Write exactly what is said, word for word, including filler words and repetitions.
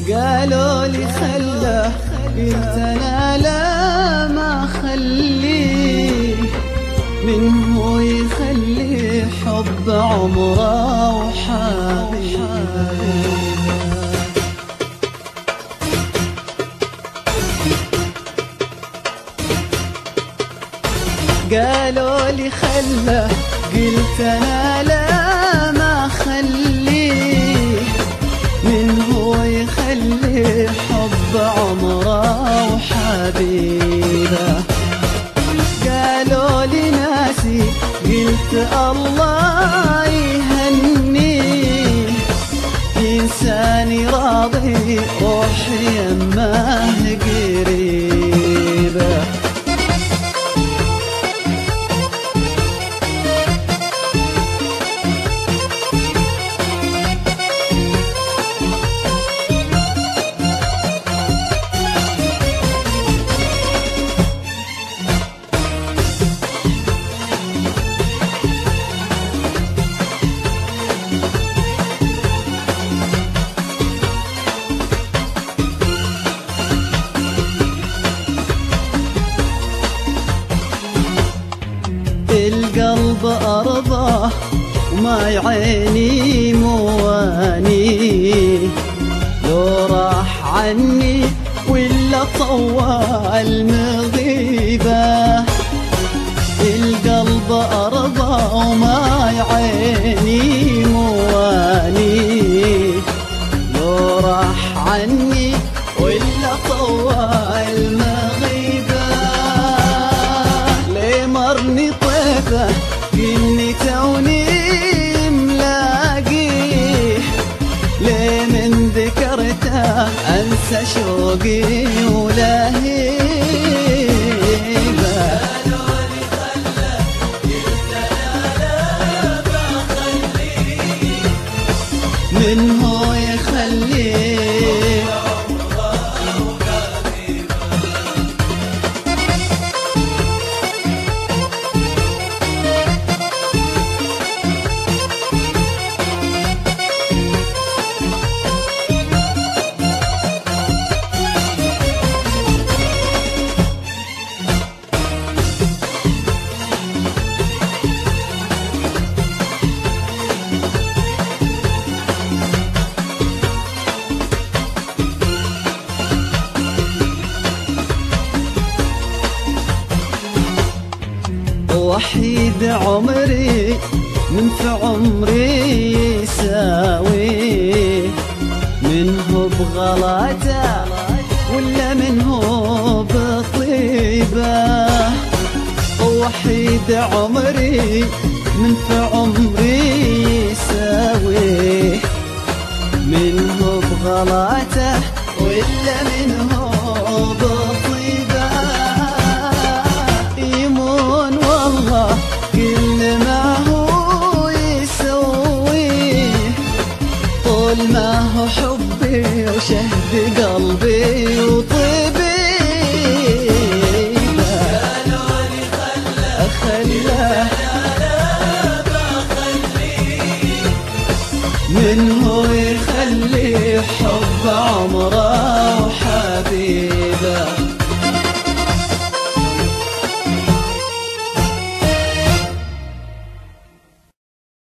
قالوا لي خله، قلت انا لا ما خليه، من هو يخلي حب عمره وحبيبه. قالوا لي خله، قلت انا لا ما خليه، من هو يخلي حب عمره وحبيبه. قالوا لي ناسي، قلت الله يهنيه، إنساني راضي روحي يماه قريبه. القلب أرضاه وما عيني مواني، لو راح عني ولا طوال مغيبة. القلب أرضاه وما عيني مواني، لو راح عني ولا طوال مغيبة. ليه مرني طيفه قلني توني ملاقيه، ليه من ذكرته انسى شوقي ولهيبه. قالوا لي خله، قلت انا لا بخليه، من هو يخليه وحيد عمري من في عمري يساوي، منه بغلاته ولا منه بطيبه. وحيد عمري من في عمري يساوي، منه بغلاته ولا منه بطيبه. يمون والله كل ما هو يسويه، طول ما هو حبي وشهد قلبي وطيبي. قالوا لي خله، خله من هو يخلي حب عمره